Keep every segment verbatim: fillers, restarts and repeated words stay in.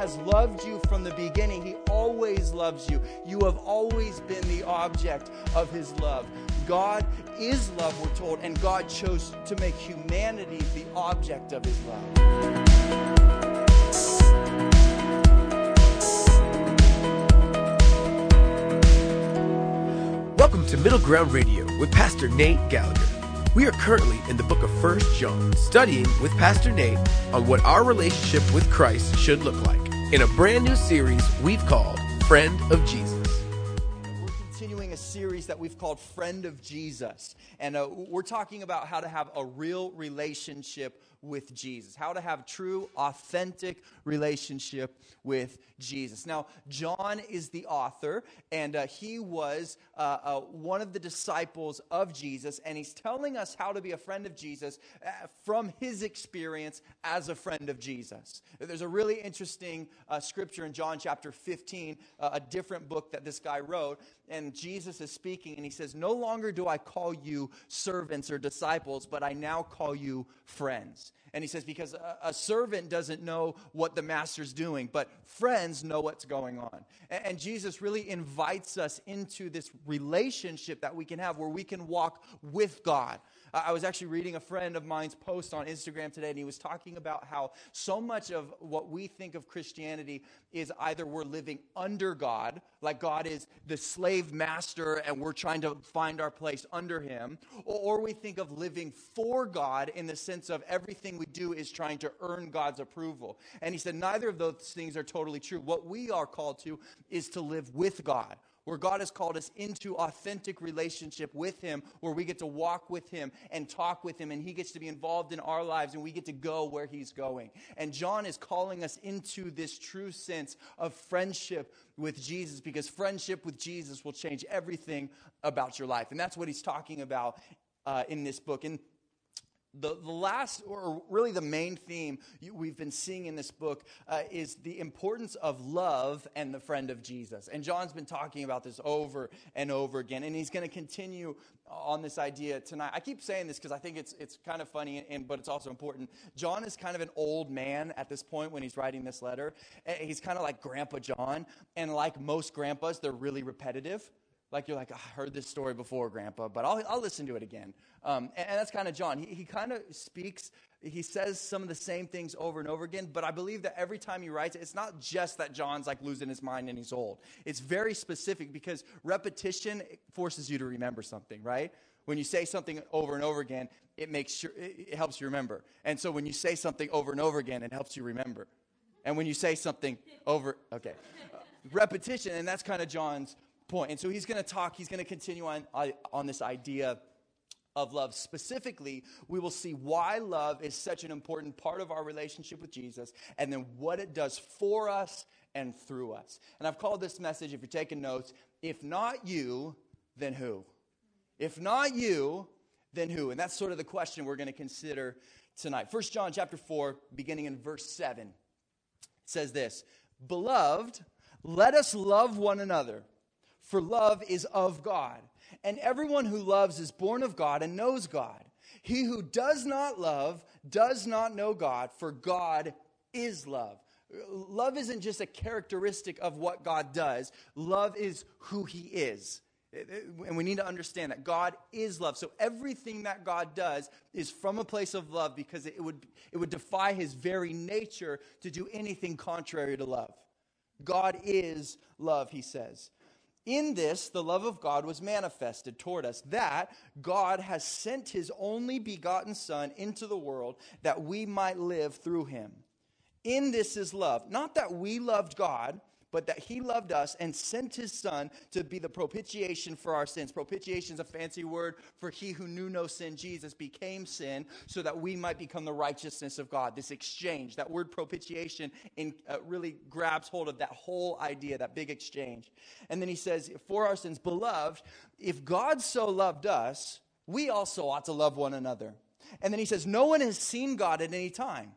has loved you from the beginning. He always loves you. You have always been the object of his love. God is love, we're told, and God chose to make humanity the object of his love. Welcome to Middle Ground Radio with Pastor Nate Gallagher. We are currently in the book of First John, studying with Pastor Nate on what our relationship with Christ should look like in a brand new series we've called Friend of Jesus. We're continuing a series that we've called Friend of Jesus, and uh, we're talking about how to have a real relationship with Jesus, how to have true, authentic relationship with Jesus. Now, John is the author, and uh, he was uh, uh, one of the disciples of Jesus, and he's telling us how to be a friend of Jesus uh, from his experience as a friend of Jesus. There's a really interesting uh, scripture in John chapter fifteen, uh, a different book that this guy wrote, and Jesus is speaking, and he says, "No longer do I call you servants or disciples, but I now call you friends." And he says, because a, a servant doesn't know what the master's doing, but friends know what's going on. And, and Jesus really invites us into this relationship that we can have where we can walk with God. Uh, I was actually reading a friend of mine's post on Instagram today, and he was talking about how so much of what we think of Christianity is either we're living under God, like God is the slave master and we're trying to find our place under him, or, or we think of living for God in the sense of everything we do is trying to earn God's approval. And he said neither of those things are totally true. What we are called to is to live with God, where God has called us into authentic relationship with him, where we get to walk with him and talk with him, and he gets to be involved in our lives, and we get to go where he's going. And John is calling us into this true sense of friendship with Jesus, because friendship with Jesus will change everything about your life. And that's what he's talking about uh, in this book. And The, the last, or really the main theme we've been seeing in this book uh, is the importance of love and the friend of Jesus. And John's been talking about this over and over again, and he's going to continue on this idea tonight. I keep saying this because I think it's it's kind of funny, and but it's also important. John is kind of an old man at this point when he's writing this letter. He's kind of like Grandpa John, and like most grandpas, they're really repetitive. Like you're like, oh, I heard this story before, Grandpa, but I'll I'll listen to it again. Um, and, and that's kind of John. He, he kind of speaks, he says some of the same things over and over again, but I believe that every time he writes it, it's not just that John's like losing his mind and he's old. It's very specific because repetition forces you to remember something, right? When you say something over and over again, it makes sure, it, it helps you remember. And so when you say something over and over again, it helps you remember. And when you say something over, okay, uh, repetition, and that's kind of John's point. And so he's going to talk, he's going to continue on uh, on this idea of love. Specifically, we will see why love is such an important part of our relationship with Jesus, and then what it does for us and through us. And I've called this message, if you're taking notes, if not you, then who? If not you, then who? And that's sort of the question we're going to consider tonight. First John chapter four, beginning in verse seven, it says this, "Beloved, let us love one another, for love is of God. And everyone who loves is born of God and knows God. He who does not love does not know God, for God is love." Love isn't just a characteristic of what God does. Love is who he is. And we need to understand that God is love. So everything that God does is from a place of love, because it would, it would defy his very nature to do anything contrary to love. God is love, he says. "In this, the love of God was manifested toward us, that God has sent his only begotten Son into the world that we might live through him. In this is love, not that we loved God, but that he loved us and sent his Son to be the propitiation for our sins." Propitiation is a fancy word for he who knew no sin. Jesus became sin so that we might become the righteousness of God. This exchange, that word propitiation in, uh, really grabs hold of that whole idea, that big exchange. And then he says, "For our sins, beloved, if God so loved us, we also ought to love one another." And then he says, "No one has seen God at any time.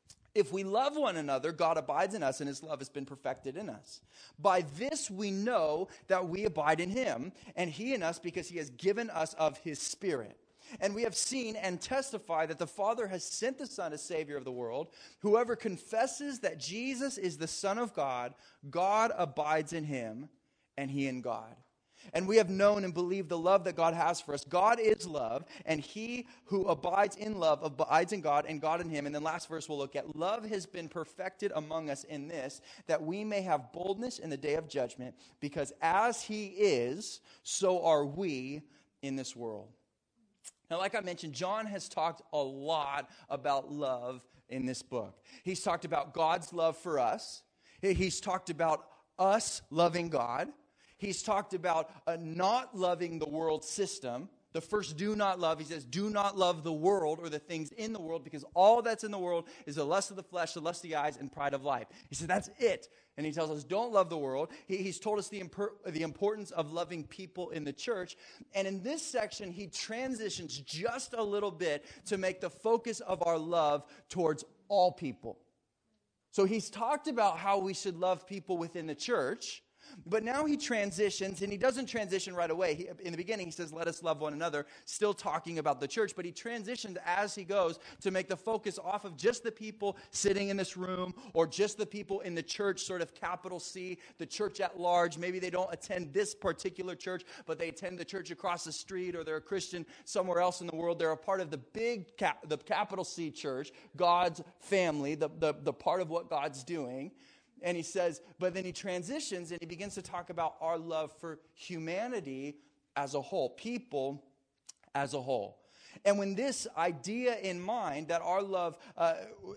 If we love one another, God abides in us, and his love has been perfected in us. By this we know that we abide in him, and he in us, because he has given us of his Spirit. And we have seen and testify that the Father has sent the Son as Savior of the world. Whoever confesses that Jesus is the Son of God, God abides in him, and he in God. And we have known and believed the love that God has for us. God is love, and he who abides in love abides in God, and God in him. And then last verse we'll look at, love has been perfected among us in this, that we may have boldness in the day of judgment, because as he is, so are we in this world. Now, like I mentioned, John has talked a lot about love in this book. He's talked about God's love for us. He's talked about us loving God. He's talked about uh, not loving the world system. The first do not love, he says, do not love the world or the things in the world, because all that's in the world is the lust of the flesh, the lust of the eyes, and pride of life. He says that's it. And he tells us don't love the world. He, he's told us the, impor- the importance of loving people in the church. And in this section, he transitions just a little bit to make the focus of our love towards all people. So he's talked about how we should love people within the church. But now he transitions, and he doesn't transition right away. He, in the beginning, he says, let us love one another, still talking about the church. But he transitions as he goes to make the focus off of just the people sitting in this room, or just the people in the church, sort of capital C, the church at large. Maybe they don't attend this particular church, but they attend the church across the street, or they're a Christian somewhere else in the world. They're a part of the big, cap, the capital C church, God's family, the, the, the part of what God's doing. And he says, but then he transitions and he begins to talk about our love for humanity as a whole, people as a whole. And when this idea in mind, that our love, uh,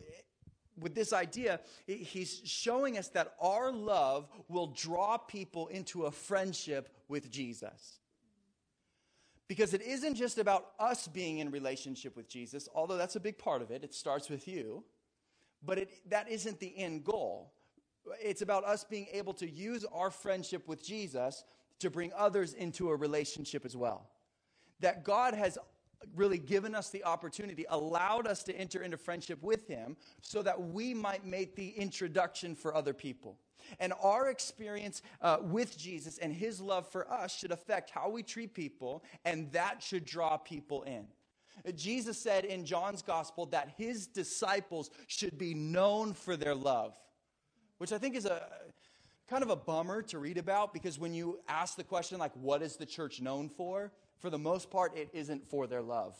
with this idea, he's showing us that our love will draw people into a friendship with Jesus. Because it isn't just about us being in relationship with Jesus, although that's a big part of it. It starts with you. But it, that isn't the end goal. It's about us being able to use our friendship with Jesus to bring others into a relationship as well. That God has really given us the opportunity, allowed us to enter into friendship with him so that we might make the introduction for other people. And our experience uh, with Jesus and his love for us should affect how we treat people, and that should draw people in. Jesus said in John's gospel that his disciples should be known for their love. Which I think is a kind of a bummer to read about, because when you ask the question, like, what is the church known for? For the most part, it isn't for their love.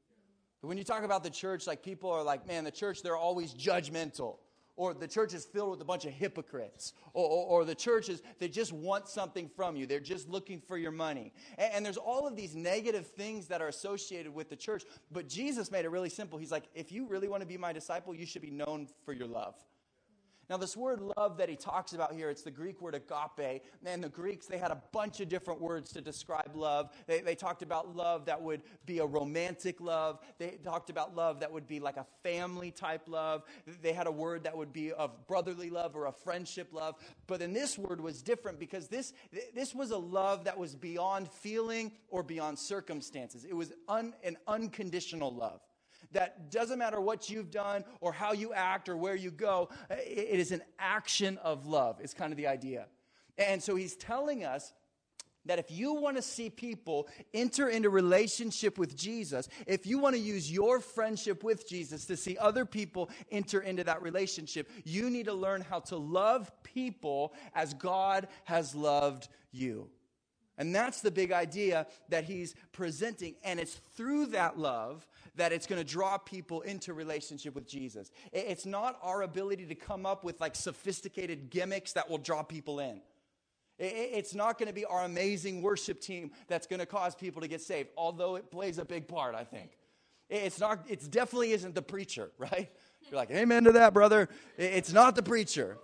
But when you talk about the church, like, people are like, man, the church, they're always judgmental. Or the church is filled with a bunch of hypocrites. Or, or, or the church is, they just want something from you. They're just looking for your money. And, and there's all of these negative things that are associated with the church. But Jesus made it really simple. He's like, if you really want to be my disciple, you should be known for your love. Now, this word love that he talks about here, it's the Greek word agape. And the Greeks, they had a bunch of different words to describe love. They, they talked about love that would be a romantic love. They talked about love that would be like a family type love. They had a word that would be of brotherly love or a friendship love. But then this word was different, because this, this was a love that was beyond feeling or beyond circumstances. It was un, an unconditional love. That doesn't matter what you've done or how you act or where you go. It is an action of love. It's kind of the idea. And so he's telling us that if you want to see people enter into relationship with Jesus, if you want to use your friendship with Jesus to see other people enter into that relationship, you need to learn how to love people as God has loved you. And that's the big idea that he's presenting. And it's through that love that it's going to draw people into relationship with Jesus. It's not our ability to come up with like sophisticated gimmicks that will draw people in. It's not going to be our amazing worship team that's going to cause people to get saved, although it plays a big part, I think. It's not. It definitely isn't the preacher, right? You're like, amen to that, brother. It's not the preacher.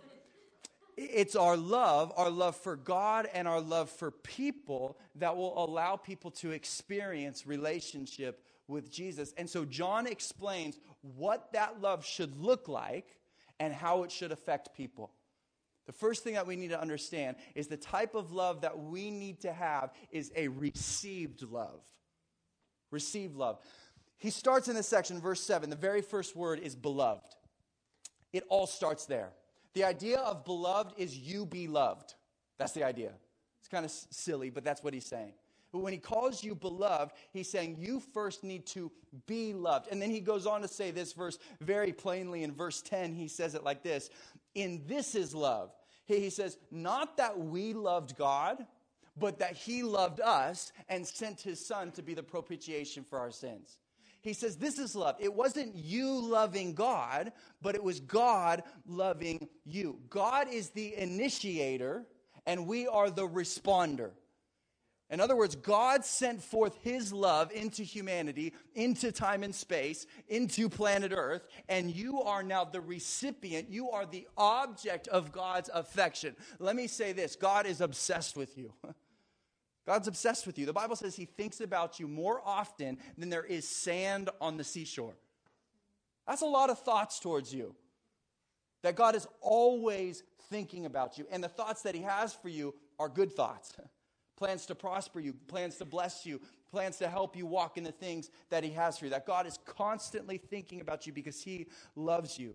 It's our love, our love for God and our love for people that will allow people to experience relationship with Jesus. And so John explains what that love should look like and how it should affect people. The first thing that we need to understand is the type of love that we need to have is a received love. Received love. He starts in this section, verse seven. The very first word is beloved. It all starts there. The idea of beloved is you be loved. That's the idea. It's kind of silly, but that's what he's saying. When he calls you beloved, he's saying you first need to be loved. And then he goes on to say this verse very plainly in verse ten. He says it like this. In this is love. He, he says, not that we loved God, but that he loved us and sent his son to be the propitiation for our sins. He says, this is love. It wasn't you loving God, but it was God loving you. God is the initiator, and we are the responder. In other words, God sent forth his love into humanity, into time and space, into planet Earth, and you are now the recipient. You are the object of God's affection. Let me say this. God is obsessed with you. God's obsessed with you. The Bible says he thinks about you more often than there is sand on the seashore. That's a lot of thoughts towards you. That God is always thinking about you. And the thoughts that he has for you are good thoughts. Plans to prosper you, plans to bless you, plans to help you walk in the things that he has for you. That God is constantly thinking about you because he loves you.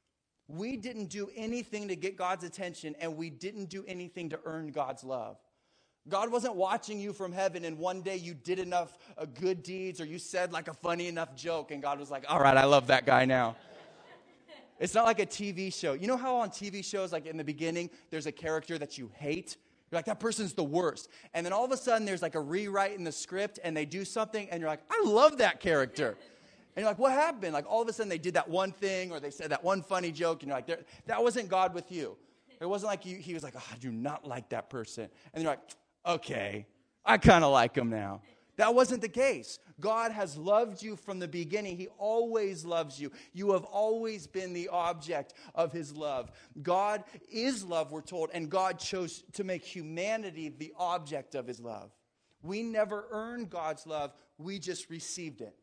We didn't do anything to get God's attention, and we didn't do anything to earn God's love. God wasn't watching you from heaven and one day you did enough uh, good deeds or you said like a funny enough joke and God was like, all right, I love that guy now. It's not like a T V show. You know how on T V shows, like in the beginning, there's a character that you hate? You're like, that person's the worst. And then all of a sudden there's like a rewrite in the script and they do something and you're like, I love that character. And you're like, what happened? Like all of a sudden they did that one thing or they said that one funny joke and you're like, that wasn't God with you. It wasn't like you, he was like, oh, I do not like that person. And you're like, okay, I kind of like him now. That wasn't the case. God has loved you from the beginning. He always loves you. You have always been the object of his love. God is love, we're told, and God chose to make humanity the object of his love. We never earned God's love. We just received it.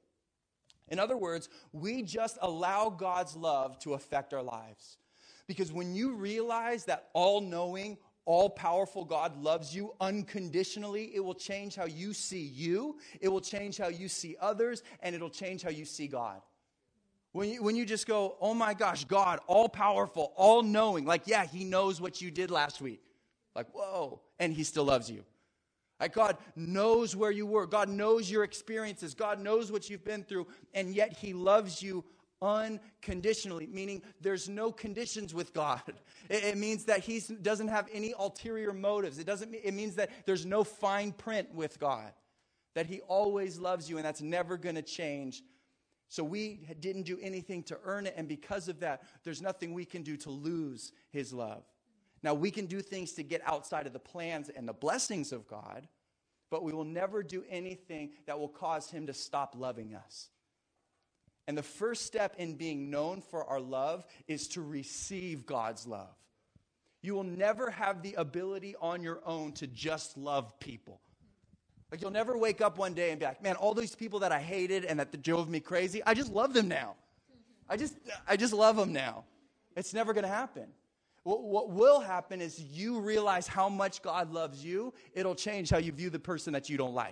In other words, we just allow God's love to affect our lives. Because when you realize that all-knowing, all-powerful God loves you unconditionally, it will change how you see you, it will change how you see others, and it'll change how you see God. When you, when you just go, oh my gosh, God, all-powerful, all-knowing, like, yeah, he knows what you did last week. Like, whoa, and he still loves you. Like, God knows where you were. God knows your experiences. God knows what you've been through, and yet he loves you unconditionally, meaning there's no conditions with God. It, it means that he doesn't have any ulterior motives. It doesn't. It means that there's no fine print with God. That he always loves you, and that's never going to change. So we didn't do anything to earn it, and because of that, there's nothing we can do to lose his love. Now, we can do things to get outside of the plans and the blessings of God, but we will never do anything that will cause him to stop loving us. And the first step in being known for our love is to receive God's love. You will never have the ability on your own to just love people. Like, you'll never wake up one day and be like, man, all these people that I hated and that drove me crazy, I just love them now. I just, I just love them now. It's never going to happen. What, what will happen is you realize how much God loves you. It'll change how you view the person that you don't like.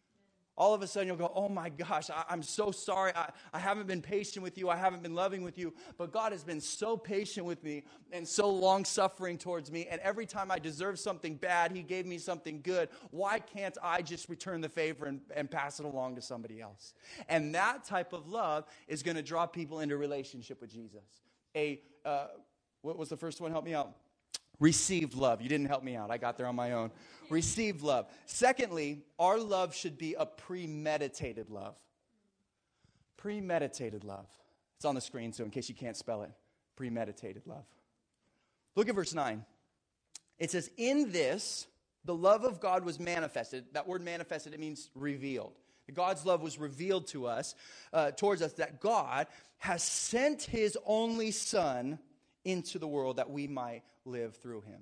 All of a sudden you'll go, oh my gosh, I, I'm so sorry. I, I haven't been patient with you. I haven't been loving with you. But God has been so patient with me and so long-suffering towards me. And every time I deserve something bad, he gave me something good. Why can't I just return the favor and, and pass it along to somebody else? And that type of love is going to draw people into relationship with Jesus. A, uh, what was the first one? Help me out. Received love. You didn't help me out. I got there on my own. Received love. Secondly, our love should be a premeditated love. Premeditated love. It's on the screen, so in case you can't spell it, premeditated love. Look at verse nine. It says, in this, the love of God was manifested. That word manifested, it means revealed. God's love was revealed to us, uh, towards us, that God has sent his only Son into the world that we might live through him.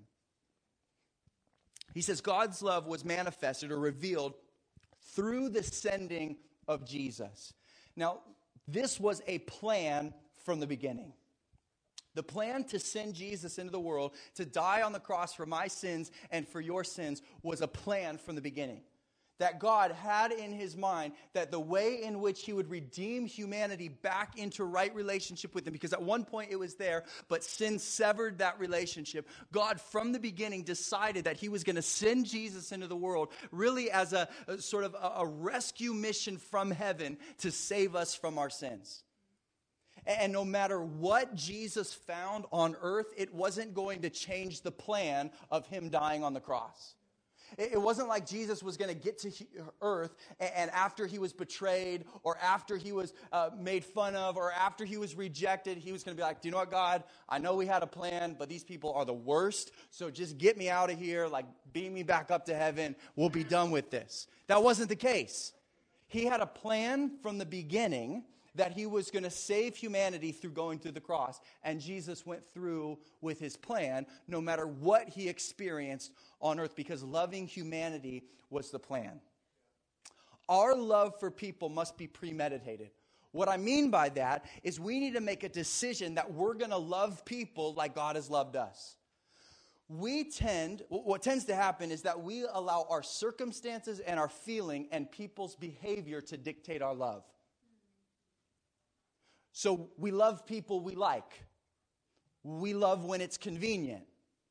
He says God's love was manifested or revealed through the sending of Jesus. Now, this was a plan from the beginning. The plan to send Jesus into the world, to die on the cross for my sins and for your sins, was a plan from the beginning. that God had in his mind that the way in which he would redeem humanity back into right relationship with him, because at one point it was there, but sin severed that relationship. God, from the beginning, decided that he was going to send Jesus into the world really as a, a sort of a, a rescue mission from heaven to save us from our sins. And no matter what Jesus found on earth, it wasn't going to change the plan of him dying on the cross. It wasn't like Jesus was going to get to earth and after he was betrayed or after he was uh, made fun of or after he was rejected, he was going to be like, do you know what, God? I know we had a plan, but these people are the worst. So just get me out of here, like beam me back up to heaven. We'll be done with this. That wasn't the case. He had a plan from the beginning that he was going to save humanity through going through the cross. And Jesus went through with his plan no matter what he experienced on earth, because loving humanity was the plan. Our love for people must be premeditated. What I mean by that is we need to make a decision that we're going to love people like God has loved us. We tend, what tends to happen is that we allow our circumstances and our feeling and people's behavior to dictate our love. So we love people we like. We love when it's convenient.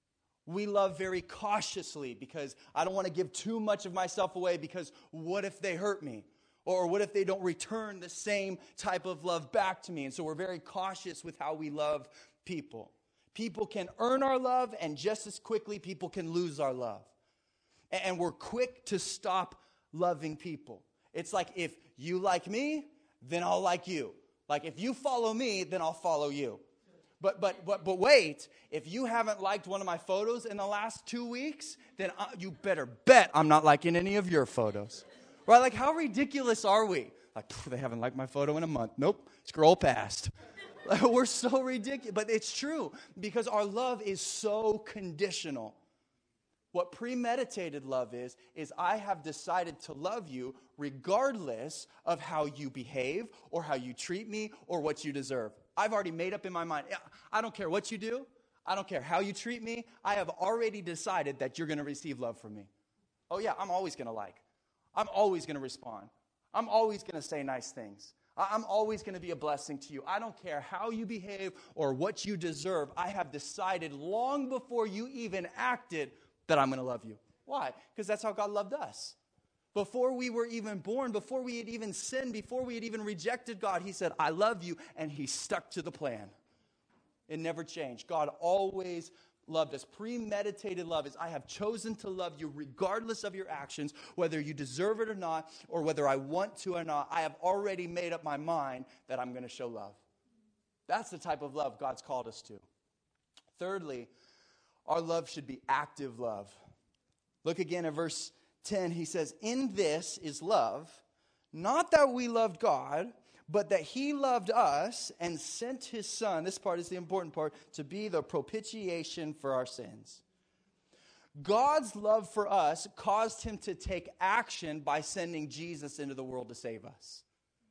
We love very cautiously because I don't want to give too much of myself away because what if they hurt me? Or what if they don't return the same type of love back to me? And so we're very cautious with how we love people. People can earn our love, and just as quickly people can lose our love. And we're quick to stop loving people. It's like, if you like me, then I'll like you. Like, if you follow me, then I'll follow you. But but but but wait, if you haven't liked one of my photos in the last two weeks, then I, you better bet I'm not liking any of your photos. Right? Like, how ridiculous are we? Like, they haven't liked my photo in a month. Nope, scroll past. Like, we're so ridiculous. But it's true, because our love is so conditional. What premeditated love is, is I have decided to love you regardless of how you behave or how you treat me or what you deserve. I've already made up in my mind. I don't care what you do. I don't care how you treat me. I have already decided that you're going to receive love from me. Oh yeah, I'm always going to like. I'm always going to respond. I'm always going to say nice things. I'm always going to be a blessing to you. I don't care how you behave or what you deserve. I have decided long before you even acted that I'm going to love you. Why? Because that's how God loved us. Before we were even born, before we had even sinned, before we had even rejected God, he said, I love you, and he stuck to the plan. It never changed. God always loved us. Premeditated love is I have chosen to love you regardless of your actions, whether you deserve it or not, or whether I want to or not. I have already made up my mind that I'm going to show love. That's the type of love God's called us to. Thirdly, our love should be active love. Look again at verse ten. He says, in this is love, not that we loved God, but that he loved us and sent his son, this part is the important part, to be the propitiation for our sins. God's love for us caused him to take action by sending Jesus into the world to save us.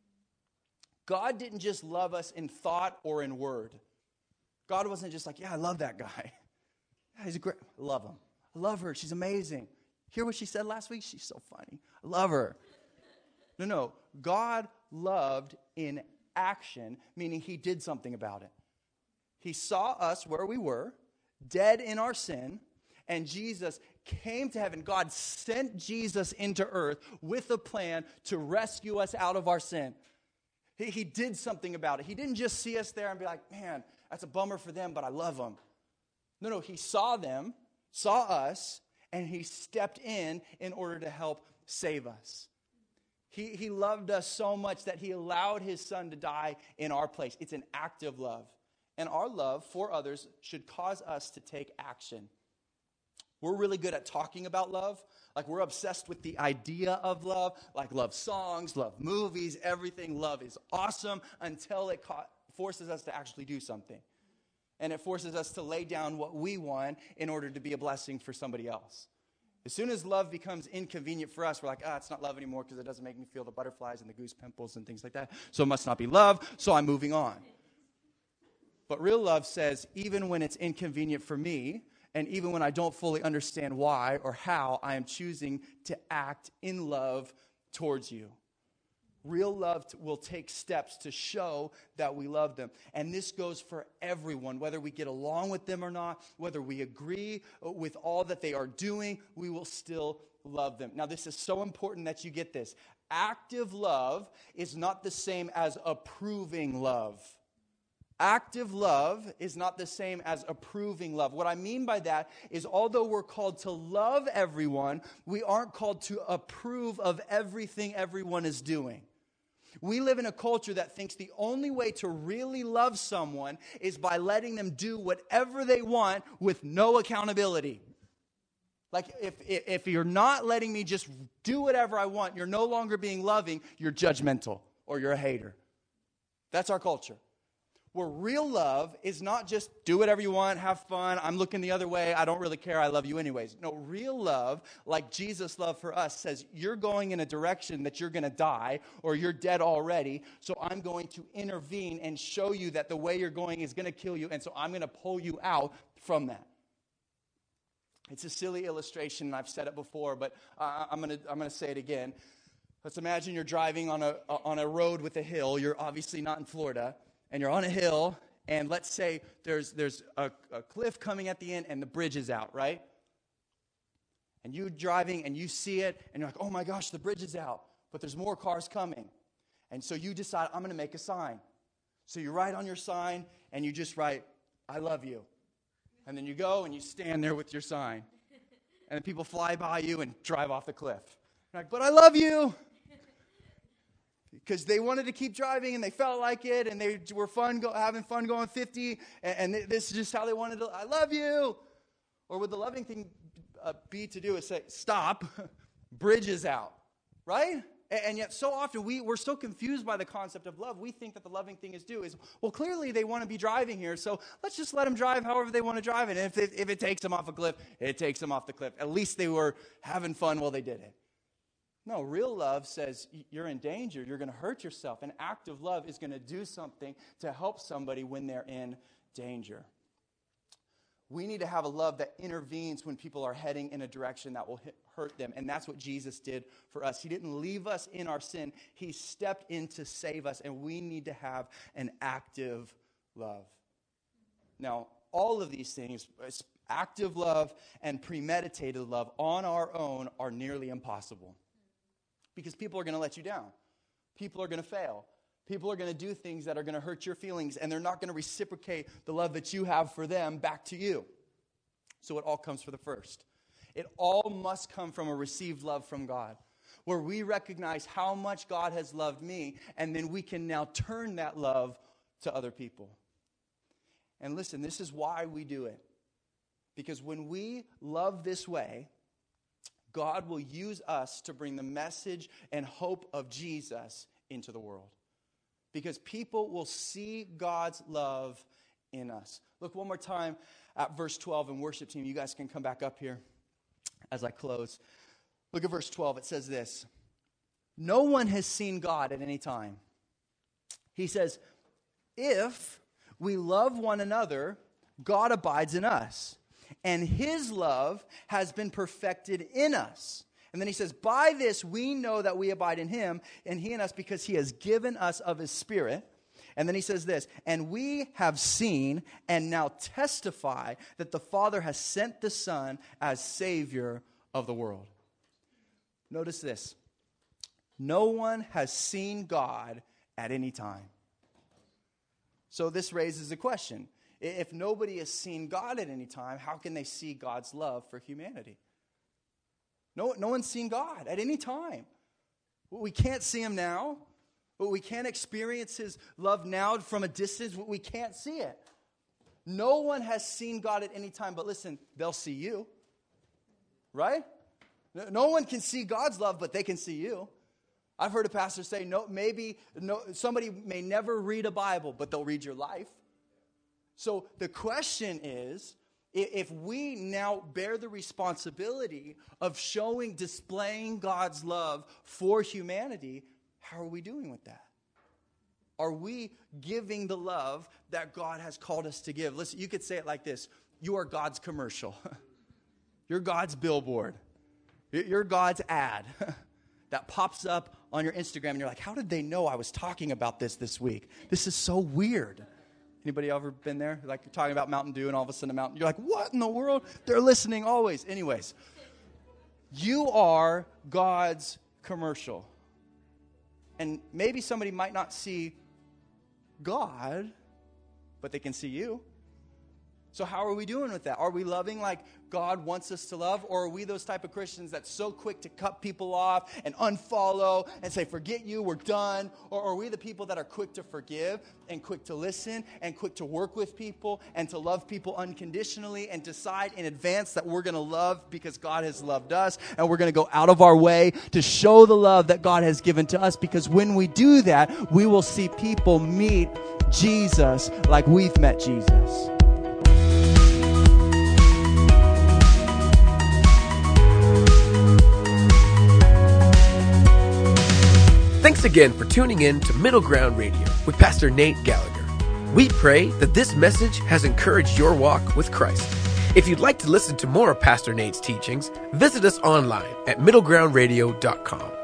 God didn't just love us in thought or in word. God wasn't just like, yeah, I love that guy. He's a great, I love him. I love her. She's amazing. Hear what she said last week? She's so funny. I love her. No, no. God loved in action, meaning he did something about it. He saw us where we were, dead in our sin, and Jesus came to heaven. God sent Jesus into earth with a plan to rescue us out of our sin. He, he did something about it. He didn't just see us there and be like, man, that's a bummer for them, but I love them. No, no, he saw them, saw us, and he stepped in in order to help save us. He, he loved us so much that he allowed his son to die in our place. It's an act of love. And our love for others should cause us to take action. We're really good at talking about love. Like, we're obsessed with the idea of love. Like, love songs, love movies, everything. Love is awesome until it ca- forces us to actually do something. And it forces us to lay down what we want in order to be a blessing for somebody else. As soon as love becomes inconvenient for us, we're like, ah, it's not love anymore because it doesn't make me feel the butterflies and the goose pimples and things like that. So it must not be love, so I'm moving on. But real love says, even when it's inconvenient for me, And even when I don't fully understand why or how, I am choosing to act in love towards you. Real love t- will take steps to show that we love them. And this goes for everyone, whether we get along with them or not, whether we agree with all that they are doing, we will still love them. Now, this is so important that you get this. Active love is not the same as approving love. Active love is not the same as approving love. What I mean by that is, although we're called to love everyone, we aren't called to approve of everything everyone is doing. We live in a culture that thinks the only way to really love someone is by letting them do whatever they want with no accountability. Like, if, if, if you're not letting me just do whatever I want, you're no longer being loving, you're judgmental or you're a hater. That's our culture. Where real love is not just do whatever you want, have fun, I'm looking the other way, I don't really care, I love you anyways. No, real love, like Jesus' love for us, says you're going in a direction that you're going to die or you're dead already, so I'm going to intervene and show you that the way you're going is going to kill you, and so I'm going to pull you out from that. It's a silly illustration, and I've said it before, but uh, I'm going to I'm going to say it again. Let's imagine you're driving on a on a road with a hill. You're obviously not in Florida. And you're on a hill, and let's say there's there's a, a cliff coming at the end, and the bridge is out, right? And you're driving, and you see it, and you're like, oh my gosh, the bridge is out, but there's more cars coming. And so you decide, I'm going to make a sign. So you write on your sign, and you just write, I love you. And then you go, and you stand there with your sign. And then people fly by you and drive off the cliff. You're like, but I love you. Because they wanted to keep driving and they felt like it and they were fun, go, having fun going fifty, and, and this is just how they wanted to, I love you. Or would the loving thing uh, be to do is say, stop, bridge is out, right? And, and yet so often we, we're so confused by the concept of love, we think that the loving thing is do is, well, clearly they want to be driving here, so let's just let them drive however they want to drive it. And if it, if it takes them off a cliff, it takes them off the cliff. At least they were having fun while they did it. No, real love says you're in danger, you're going to hurt yourself. An act of love is going to do something to help somebody when they're in danger. We need to have a love that intervenes when people are heading in a direction that will hurt them. And that's what Jesus did for us. He didn't leave us in our sin. He stepped in to save us. And we need to have an active love. Now, all of these things, active love and premeditated love on our own, are nearly impossible. Because people are going to let you down. People are going to fail. People are going to do things that are going to hurt your feelings, and they're not going to reciprocate the love that you have for them back to you. So it all comes for the first. It all must come from a received love from God, where we recognize how much God has loved me, and then we can now turn that love to other people. And listen, this is why we do it. Because when we love this way, God will use us to bring the message and hope of Jesus into the world. Because people will see God's love in us. Look one more time at verse twelve, and worship team, you guys can come back up here as I close. Look at verse twelve. It says this: no one has seen God at any time. He says, if we love one another, God abides in us, and his love has been perfected in us. And then he says, by this we know that we abide in him, and he in us, because he has given us of his Spirit. And then he says this: and we have seen and now testify that the Father has sent the Son as Savior of the world. Notice this: no one has seen God at any time. So this raises a question. If nobody has seen God at any time, how can they see God's love for humanity? No, no one's seen God at any time. We can't see him now. We can't experience his love now from a distance. We can't see it. No one has seen God at any time. But listen, they'll see you. Right? No one can see God's love, but they can see you. I've heard a pastor say, no, maybe no, somebody may never read a Bible, but they'll read your life. So the question is, if we now bear the responsibility of showing, displaying God's love for humanity, how are we doing with that? Are we giving the love that God has called us to give? Listen, you could say it like this. You are God's commercial. You're God's billboard. You're God's ad that pops up on your Instagram, and you're like, how did they know I was talking about this this week? This is so weird. Anybody ever been there? Like you're talking about Mountain Dew, and all of a sudden a mountain, you're like, what in the world? They're listening always. Anyways, you are God's commercial. And maybe somebody might not see God, but they can see you. So how are we doing with that? Are we loving like God wants us to love? Or are we those type of Christians that's so quick to cut people off and unfollow and say, forget you, we're done? Or are we the people that are quick to forgive and quick to listen and quick to work with people and to love people unconditionally and decide in advance that we're going to love because God has loved us, and we're going to go out of our way to show the love that God has given to us? Because when we do that, we will see people meet Jesus like we've met Jesus. Thanks again for tuning in to Middle Ground Radio with Pastor Nate Gallagher. We pray that this message has encouraged your walk with Christ. If you'd like to listen to more of Pastor Nate's teachings, visit us online at middle ground radio dot com.